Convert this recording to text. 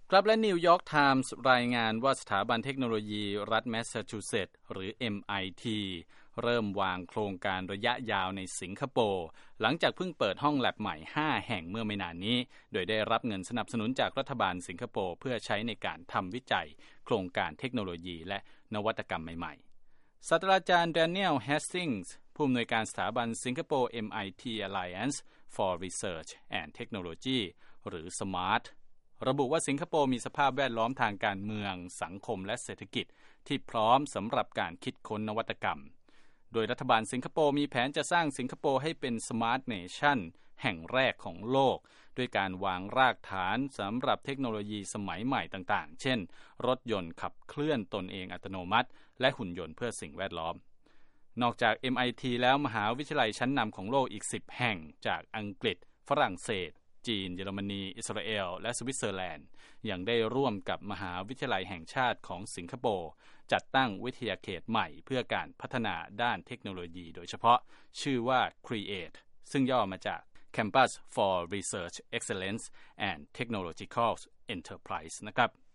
ครับและนิวยอร์กไทมส์รายงานว่าสถาบันเทคโนโลยีรัฐแมสซาชูเซตส์หรือ MIT เริ่มวางโครงการระยะยาวในสิงคโปร์หลังจากเพิ่งเปิดห้องแลบใหม่5แห่งเมื่อไม่นานนี้โดยได้รับเงินสนับสนุนจากรัฐบาลสิงคโปร์เพื่อใช้ในการทำวิจัยโครงการเทคโนโลยีและนวัตกรรมใหม่ๆศาสตราจารย์แดเนียล เฮสติงส์ผู้อำนวยการสถาบันสิงคโปร์ MIT Alliance for Research and Technology หรือ SMARTระบุว่าสิงคโปร์มีสภาพแวดล้อมทางการเมืองสังคมและเศรษฐกิจที่พร้อมสำหรับการคิดค้นนวัตกรรมโดยรัฐบาลสิงคโปร์มีแผนจะสร้างสิงคโปร์ให้เป็น Smart Nation แห่งแรกของโลกด้วยการวางรากฐานสำหรับเทคโนโลยีสมัยใหม่ต่างๆเช่นรถยนต์ขับเคลื่อนตนเองอัตโนมัติและหุ่นยนต์เพื่อสิ่งแวดล้อมนอกจาก MIT แล้วมหาวิทยาลัยชั้นนำของโลกอีก10แห่งจากอังกฤษฝรั่งเศสจีนเยอรมนีอิสราเอลและสวิตเซอร์แลนด์ยังได้ร่วมกับมหาวิทยาลัยแห่งชาติของสิงคโปร์จัดตั้งวิทยาเขตใหม่เพื่อการพัฒนาด้านเทคโนโลยีโดยเฉพาะชื่อว่า CREATE ซึ่งย่อมาจาก Campus for Research Excellence and Technological Enterprise นะครับ